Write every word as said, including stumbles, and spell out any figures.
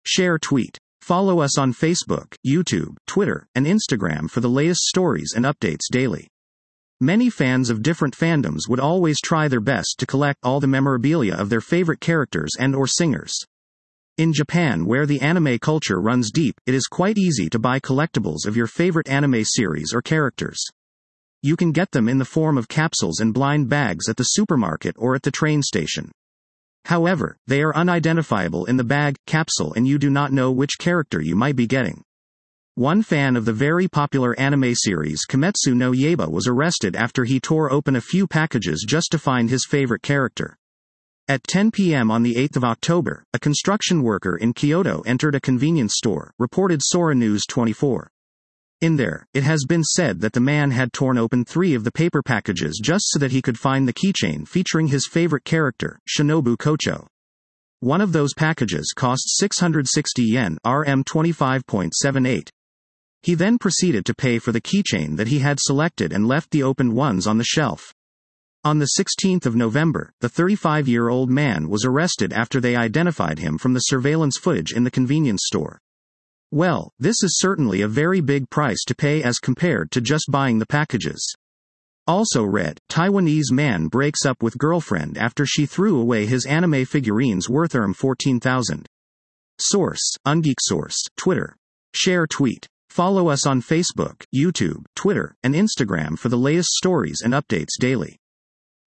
Share tweet. Follow us on Facebook, YouTube, Twitter, and Instagram for the latest stories and updates daily. Many fans of different fandoms would always try their best to collect all the memorabilia of their favorite characters and or singers. In Japan, where the anime culture runs deep, it is quite easy to buy collectibles of your favorite anime series or characters. You can get them in the form of capsules and blind bags at the supermarket or at the train station. However, they are unidentifiable in the bag, capsule, and you do not know which character you might be getting. One fan of the very popular anime series Kimetsu no Yaiba was arrested after he tore open a few packages just to find his favorite character. At ten p m on the eighth of October, a construction worker in Kyoto entered a convenience store, reported Sora News twenty-four. In there, it has been said that the man had torn open three of the paper packages just so that he could find the keychain featuring his favorite character, Shinobu Kocho. One of those packages cost six hundred sixty yen, R M twenty-five point seven eight. He then proceeded to pay for the keychain that he had selected and left the opened ones on the shelf. On the sixteenth of November, the thirty-five-year-old man was arrested after they identified him from the surveillance footage in the convenience store. Well, this is certainly a very big price to pay as compared to just buying the packages. Also read, Taiwanese man breaks up with girlfriend after she threw away his anime figurines worth fourteen thousand. Source, UngeekSource, Twitter. Share tweet. Follow us on Facebook, YouTube, Twitter, and Instagram for the latest stories and updates daily.